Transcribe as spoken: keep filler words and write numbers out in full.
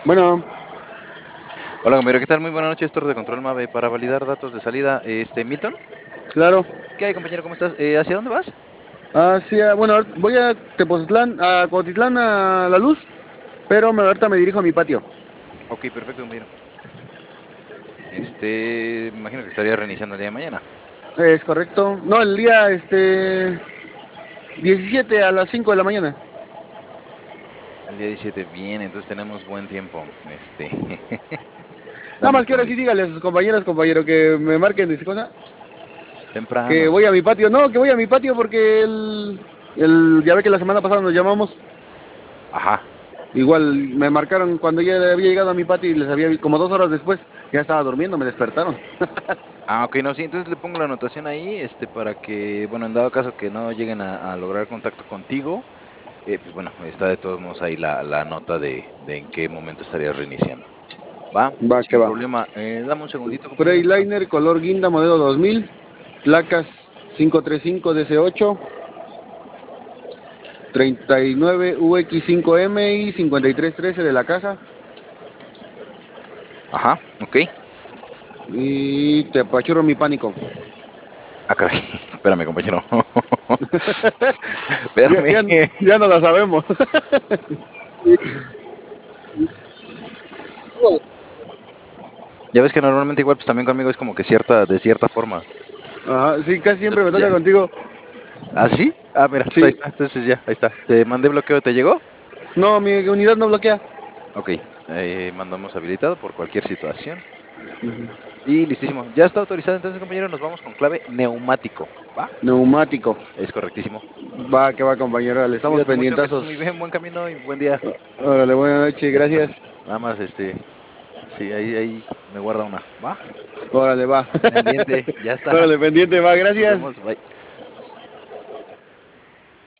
Bueno, Hola, compañero, ¿qué tal? Muy buenas noches, Torre de Control Mave, para validar datos de salida. Este, Milton, claro. ¿qué hay, compañero? ¿Cómo estás? Eh, ¿hacia dónde vas? Ah, sí, ah, bueno, ahor- voy a Tepoztlán, a Cuautitlán, a La Luz, pero me, ahorita me dirijo a mi patio. Ok, perfecto, compañero. Este, me imagino que estaría reiniciando el día de mañana. Es correcto. No, el día, este, diecisiete a las cinco de la mañana. El día diecisiete, bien, entonces tenemos buen tiempo. Este, Nada dame un más que ahora sí segundito. dígale a sus compañeros, compañero, que me marquen, dice cosa, que Temprano. voy a mi patio. No, que voy a mi patio porque el, el, ya ve que la semana pasada nos llamamos. Ajá. Igual me marcaron cuando ya había llegado a mi patio y les había, como dos horas después, ya estaba durmiendo, me despertaron. Ah, ok, no, sí, entonces le pongo la anotación ahí, este, para que, bueno, en dado caso que no lleguen a, a lograr contacto contigo, eh, pues bueno, está de todos modos ahí la, la nota de, de en qué momento estarías reiniciando. Va, Va, que sin va. problema. Eh, dame un segundito, compañero. Freiliner color guinda modelo dos mil, placas cinco tres cinco D C ocho, treinta y nueve U X cinco M y cincuenta y tres trece de la caja Ajá, ok. y te apachurro mi pánico. Ah, caray. Espérame, compañero. Ya, Espérame. ya, ya no la sabemos. Ya ves que normalmente igual pues también conmigo es como que cierta, de cierta forma. Ajá, sí, casi siempre me Ya. toca contigo. ¿Ah, sí? Ah, mira, pues ahí Sí, está. Entonces ya, ahí está. Te mandé bloqueo, ¿te llegó? no, mi unidad no bloquea. Ok. Eh, mandamos habilitado por cualquier situación. Y listísimo. Ya está autorizado, entonces, compañero, nos vamos con clave neumático. ¿Va? Neumático. Es correctísimo. Va, que va, compañero. Le estamos Cuídate mucho, que estés muy pendientazos. bien, buen camino y buen día. Órale, buenas noches, Ya está. gracias. Nada más, este, sí, ahí, ahí me guarda una. ¿Va? Órale, va. Pendiente, ya está. Órale, pendiente, va, Nos gracias. vemos, bye.